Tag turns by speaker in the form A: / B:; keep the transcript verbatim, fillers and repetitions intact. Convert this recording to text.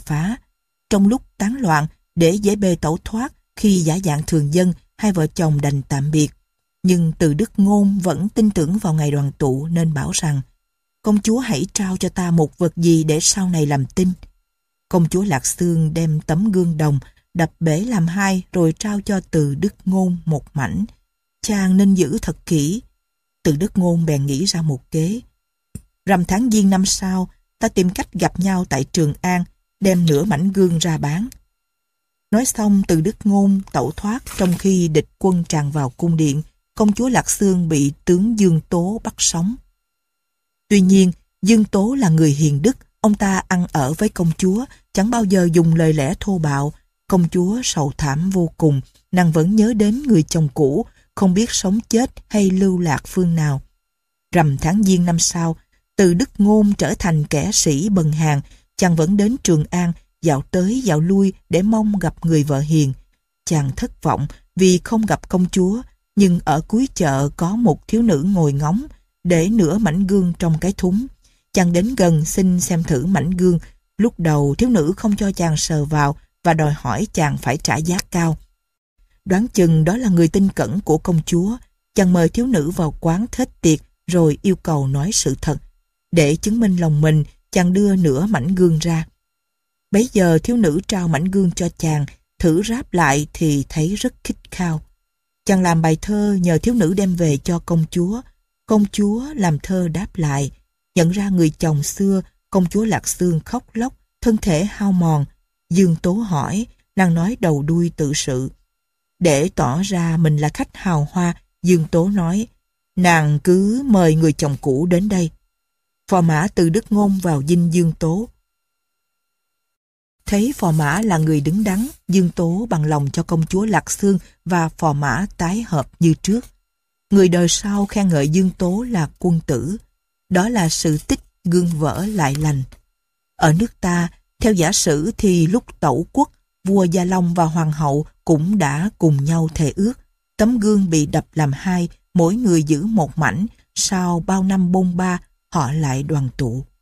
A: phá. Trong lúc tán loạn, để dễ bề tẩu thoát khi giả dạng thường dân, hai vợ chồng đành tạm biệt. Nhưng Từ Đức Ngôn vẫn tin tưởng vào ngày đoàn tụ nên bảo rằng: công chúa hãy trao cho ta một vật gì để sau này làm tin. Công chúa Lạc Xương đem tấm gương đồng, đập bể làm hai rồi trao cho Từ Đức Ngôn một mảnh. Chàng nên giữ thật kỹ. Từ Đức Ngôn bèn nghĩ ra một kế. Rằm tháng Giêng năm sau, ta tìm cách gặp nhau tại Trường An, đem nửa mảnh gương ra bán. Nói xong, Từ Đức Ngôn tẩu thoát trong khi địch quân tràn vào cung điện. Công chúa Lạc Xương bị tướng Dương Tố bắt sống. Tuy nhiên, Dương Tố là người hiền đức, ông ta ăn ở với công chúa, chẳng bao giờ dùng lời lẽ thô bạo. Công chúa sầu thảm vô cùng, nàng vẫn nhớ đến người chồng cũ, không biết sống chết hay lưu lạc phương nào. Rằm tháng Giêng năm sau, Từ Đức Ngôn trở thành kẻ sĩ bần hàng, chàng vẫn đến Trường An, dạo tới dạo lui để mong gặp người vợ hiền. Chàng thất vọng vì không gặp công chúa, nhưng ở cuối chợ có một thiếu nữ ngồi ngóng, để nửa mảnh gương trong cái thúng. Chàng đến gần xin xem thử mảnh gương. Lúc đầu thiếu nữ không cho chàng sờ vào và đòi hỏi chàng phải trả giá cao. Đoán chừng đó là người tin cẩn của công chúa. Chàng mời thiếu nữ vào quán thết tiệc rồi yêu cầu nói sự thật. Để chứng minh lòng mình, chàng đưa nửa mảnh gương ra. Bấy giờ thiếu nữ trao mảnh gương cho chàng, thử ráp lại thì thấy rất khích khao. Chàng làm bài thơ nhờ thiếu nữ đem về cho công chúa. Công chúa làm thơ đáp lại. Nhận ra người chồng xưa, công chúa Lạc Xương khóc lóc, thân thể hao mòn. Dương Tố hỏi, nàng nói đầu đuôi tự sự. Để tỏ ra mình là khách hào hoa, Dương Tố nói, nàng cứ mời người chồng cũ đến đây. Phò mã Từ Đức Ngôn vào dinh Dương Tố. Thấy phò mã là người đứng đắn, Dương Tố bằng lòng cho công chúa Lạc Xương và phò mã tái hợp như trước. Người đời sau khen ngợi Dương Tố là quân tử. Đó là sự tích gương vỡ lại lành. Ở nước ta, theo giả sử thì lúc tẩu quốc, vua Gia Long và hoàng hậu cũng đã cùng nhau thề ước. Tấm gương bị đập làm hai, mỗi người giữ một mảnh, sau bao năm bôn ba, họ lại đoàn tụ.